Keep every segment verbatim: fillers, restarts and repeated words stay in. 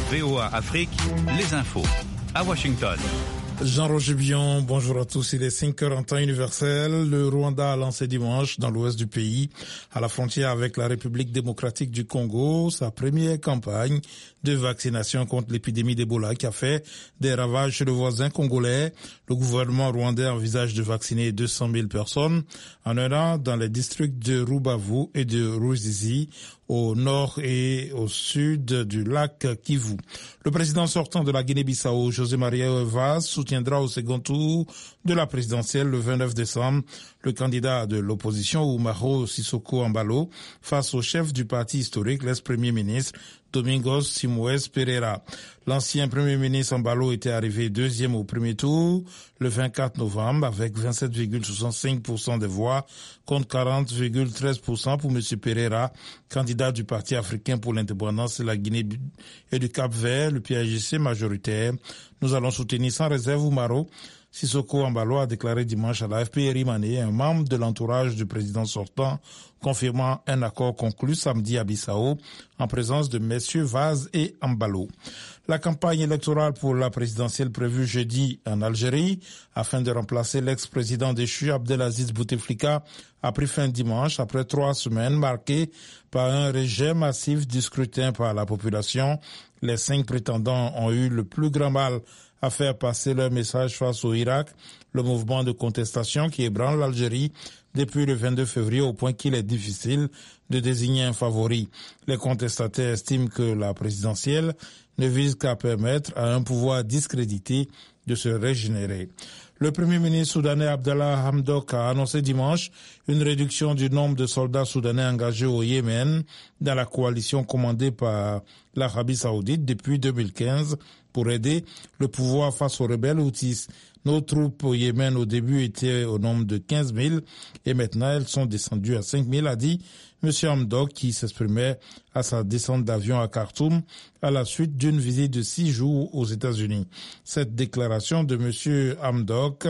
V O A Afrique, les infos. À Washington. Jean-Roger Bion, bonjour à tous. Il est cinq heures en temps universel. Le Rwanda a lancé dimanche, dans l'ouest du pays, à la frontière avec la République démocratique du Congo, sa première campagne de vaccination contre l'épidémie d'Ebola qui a fait des ravages chez le voisin congolais. Le gouvernement rwandais envisage de vacciner deux cent mille personnes en un an dans les districts de Rubavu et de Ruzizi, au nord et au sud du lac Kivu. Le président sortant de la Guinée-Bissau, José Maria Vaz, soutiendra au second tour de la présidentielle le vingt-neuf décembre le candidat de l'opposition Umaro Sissoko Embalo face au chef du parti historique, l'ex-premier ministre Domingos Simoes Pereira. L'ancien premier ministre Embalo était arrivé deuxième au premier tour le vingt-quatre novembre avec vingt-sept virgule soixante-cinq pour cent des voix contre quarante virgule treize pour cent pour M. Pereira, candidat du Parti africain pour l'indépendance de la Guinée et du Cap-Vert, le P A G C majoritaire. Nous allons soutenir sans réserve Umaro. Sissoko Embalo a déclaré dimanche à la F P R I Mané, un membre de l'entourage du président sortant, confirmant un accord conclu samedi à Bissau en présence de messieurs Vaz et Embalo. La campagne électorale pour la présidentielle prévue jeudi en Algérie, afin de remplacer l'ex-président déchu Abdelaziz Bouteflika, a pris fin dimanche après trois semaines marquées par un rejet massif du scrutin par la population. Les cinq prétendants ont eu le plus grand mal à faire passer leur message face au Irak, le mouvement de contestation qui ébranle l'Algérie depuis le vingt-deux février au point qu'il est difficile de désigner un favori. Les contestataires estiment que la présidentielle ne vise qu'à permettre à un pouvoir discrédité de se régénérer. Le premier ministre soudanais Abdallah Hamdok a annoncé dimanche une réduction du nombre de soldats soudanais engagés au Yémen dans la coalition commandée par l'Arabie saoudite depuis deux mille quinze pour aider le pouvoir face aux rebelles houthis. Nos troupes au Yémen au début étaient au nombre de quinze mille et maintenant elles sont descendues à cinq mille, a dit M. Hamdok qui s'exprimait à sa descente d'avion à Khartoum à la suite d'une visite de six jours aux États-Unis. Cette déclaration de M. Hamdok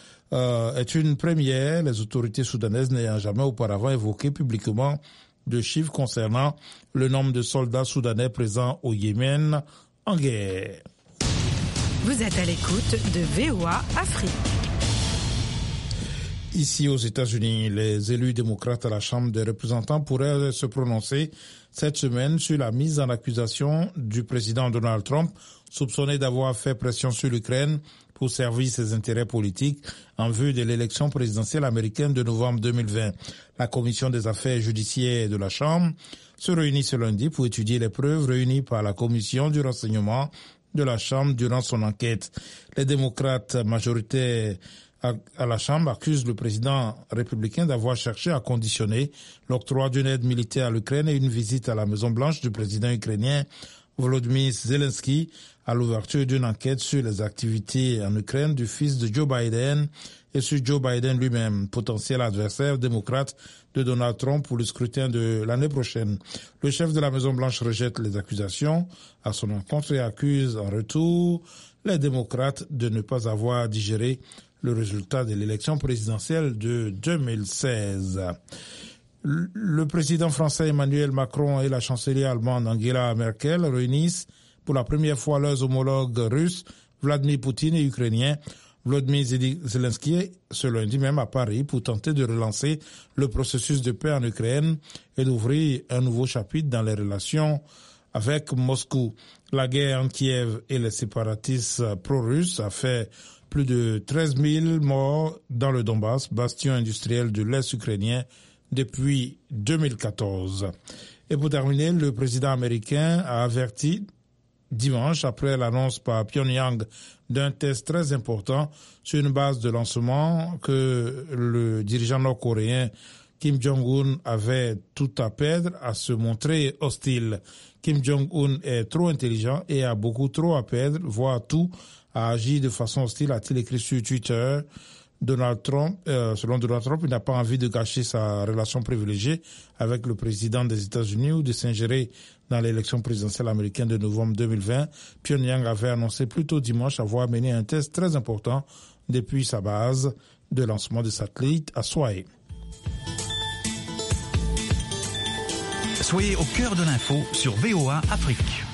euh, est une première, les autorités soudanaises n'ayant jamais auparavant évoqué publiquement de chiffres concernant le nombre de soldats soudanais présents au Yémen en guerre. Vous êtes à l'écoute de V O A Afrique. Ici aux États-Unis, les élus démocrates à la Chambre des représentants pourraient se prononcer cette semaine sur la mise en accusation du président Donald Trump, soupçonné d'avoir fait pression sur l'Ukraine pour servir ses intérêts politiques en vue de l'élection présidentielle américaine de novembre deux mille vingt. La Commission des affaires judiciaires de la Chambre se réunit ce lundi pour étudier les preuves réunies par la Commission du renseignement de la Chambre durant son enquête. Les démocrates majoritaires à la Chambre accusent le président républicain d'avoir cherché à conditionner l'octroi d'une aide militaire à l'Ukraine et une visite à la Maison-Blanche du président ukrainien Volodymyr Zelensky à l'ouverture d'une enquête sur les activités en Ukraine du fils de Joe Biden et sur Joe Biden lui-même, potentiel adversaire démocrate de Donald Trump pour le scrutin de l'année prochaine. Le chef de la Maison-Blanche rejette les accusations à son encontre et accuse en retour les démocrates de ne pas avoir digéré le résultat de l'élection présidentielle de deux mille seize. Le président français Emmanuel Macron et la chancelière allemande Angela Merkel réunissent pour la première fois leurs homologues russes, Vladimir Poutine et ukrainiens, Volodymyr Zelensky, ce lundi même à Paris pour tenter de relancer le processus de paix en Ukraine et d'ouvrir un nouveau chapitre dans les relations avec Moscou. La guerre en Kiev et les séparatistes pro-russes a fait plus de treize mille morts dans le Donbass, bastion industriel de l'Est ukrainien, depuis deux mille quatorze. Et pour terminer, le président américain a averti dimanche, après l'annonce par Pyongyang d'un test très important sur une base de lancement, que le dirigeant nord-coréen Kim Jong-un avait tout à perdre à se montrer hostile. Kim Jong-un est trop intelligent et a beaucoup trop à perdre, voire tout, à agir de façon hostile, a-t-il écrit sur Twitter. Donald Trump, euh, selon Donald Trump, il n'a pas envie de gâcher sa relation privilégiée avec le président des États-Unis ou de s'ingérer dans l'élection présidentielle américaine de novembre deux mille vingt. Pyongyang avait annoncé plus tôt dimanche avoir mené un test très important depuis sa base de lancement de satellites à Sway. Soyez au cœur de l'info sur V O A Afrique.